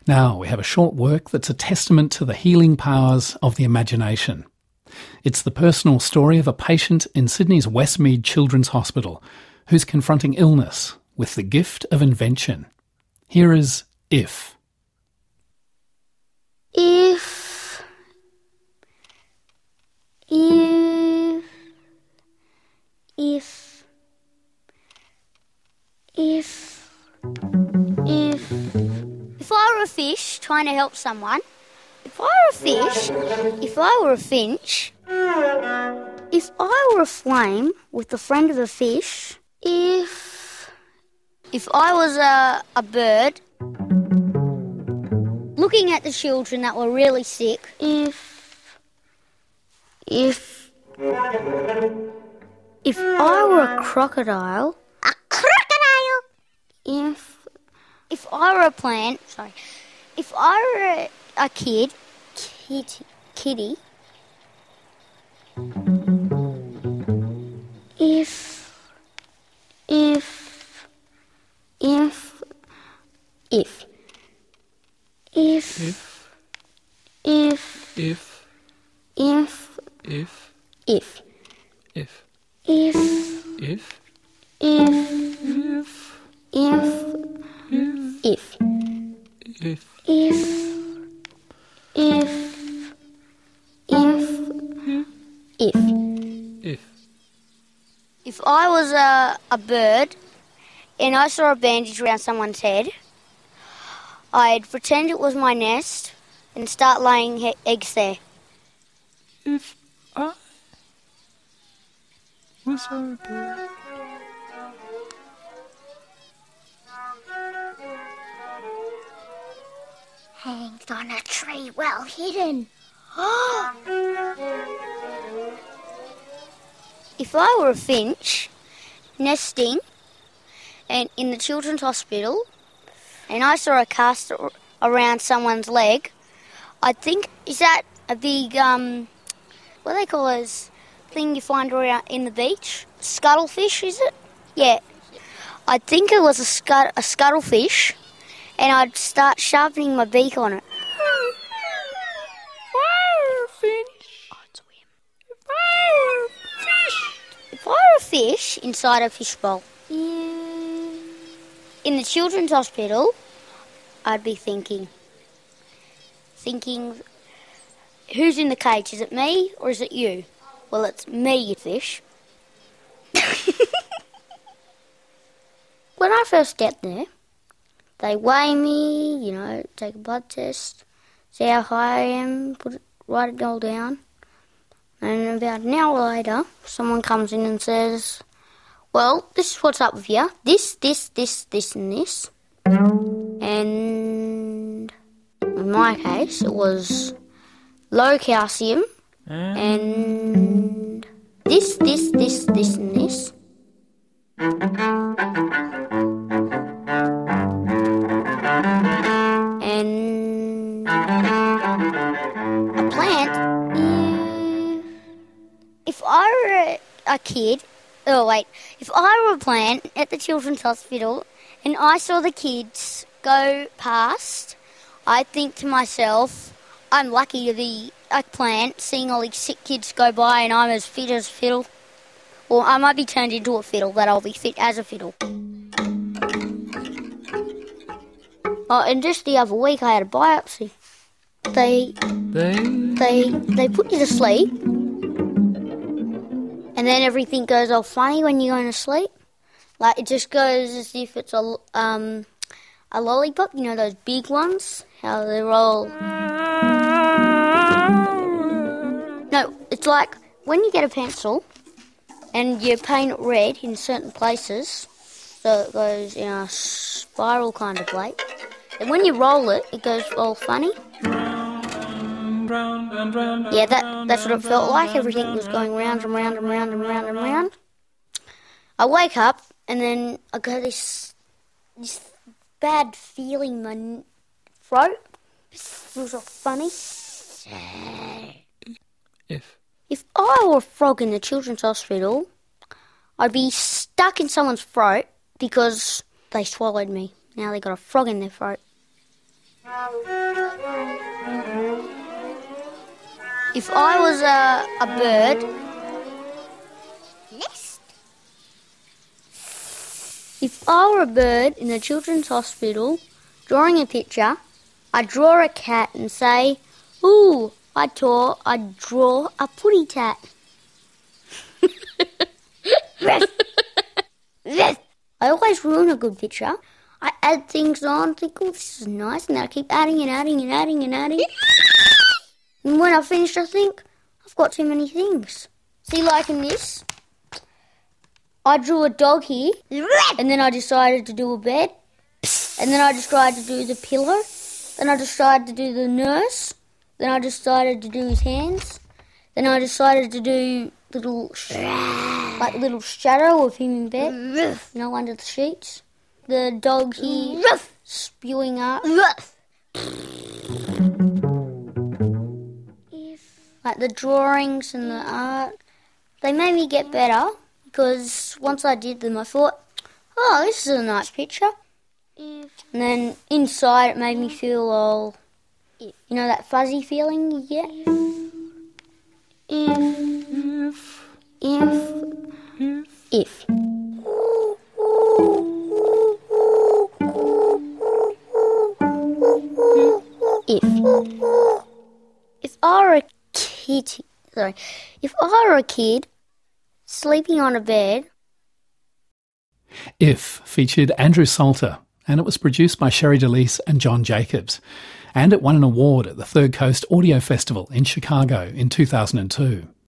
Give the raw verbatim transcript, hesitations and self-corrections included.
Now we have a short work that's a testament to the healing powers of the imagination. It's the personal story of a patient in Sydney's Westmead Children's Hospital who's confronting illness with the gift of invention. Here is If. If, if, if, if, if, if I were a fish trying to help someone, if I were a fish, if I were a finch, if I were a flame with the friend of a fish, if, if I was a, a bird, looking at the children that were really sick, if, if, if I were a crocodile, a crocodile, if, if I were a plant, sorry, if I were a, a kid, kitty, kitty, if, if, if, if. If, if, If. if, If. if, If. if, If. if, If. if, If. if, if, if, if, If. if I was a, a bird and I saw a bandage around someone's head, I'd pretend it was my nest and start laying he- eggs there. If I was a bird. Hanged on a tree well hidden. If I were a finch nesting and in the children's hospital and I saw a cast around someone's leg, I think, is that a big, um, what do they call those thing you find around in the beach? Scuttlefish, is it? Yeah. I think it was a, scut- a scuttlefish, and I'd start sharpening my beak on it. If I were a finch. I'd swim. If I were a fish. If I were a fish inside a fishbowl, in the children's hospital, I'd be thinking, thinking, who's in the cage? Is it me or is it you? Well, it's me, you fish. When I first get there, they weigh me, you know, take a blood test, see how high I am, put it, write it all down. And about an hour later, someone comes in and says, well, this is what's up with you. This, this, this, this and this. And in my case, it was low calcium and this, this, this, this and this. And a plant. If I were a, a kid, oh wait, if I were a plant at the children's hospital and I saw the kids go past, I'd think to myself, I'm lucky to be a plant, seeing all these sick kids go by and I'm as fit as a fiddle. Or I might be turned into a fiddle, but I'll be fit as a fiddle. Oh, and just the other week I had a biopsy. They, They. they, they put you to sleep, and then everything goes all funny when you're going to sleep. Like, it just goes as if it's a, um, a lollipop, you know, those big ones, how they're all... No, it's like when you get a pencil and you paint it red in certain places, so it goes in a spiral kind of way, and when you roll it, it goes all funny. Yeah, that, that's what it felt like. Everything was going round and round and round and round and round. I wake up and then I got this this bad feeling in my throat. It feels all funny. If. If I were a frog in the children's hospital, I'd be stuck in someone's throat because they swallowed me. Now they got a frog in their throat. If I was a, a bird... Nest. If I were a bird in a children's hospital, drawing a picture, I'd draw a cat and say, ooh, I'd draw, I'd draw a putty tat. I always ruin a good picture. I add things on, think, oh, this is nice, and then I keep adding and adding and adding and adding. And when I finish, I think, I've got too many things. See, like in this, I drew a dog here, and then I decided to do a bed, and then I decided to do the pillow, then I decided to do the nurse, then I decided to do his hands, then I decided to do little, like little shadow of him in bed, you know, under the sheets. The dog here spewing up. Like the drawings and the art, they made me get better because once I did them I thought, oh, this is a nice picture. And then inside it made me feel all, you know, that fuzzy feeling you get? If, if, if, if. If. If I were a kid, sorry, if I were a kid sleeping on a bed. If featured Andrew Salter, and it was produced by Sherry DeLise and John Jacobs, and it won an award at the Third Coast Audio Festival in Chicago in two thousand two.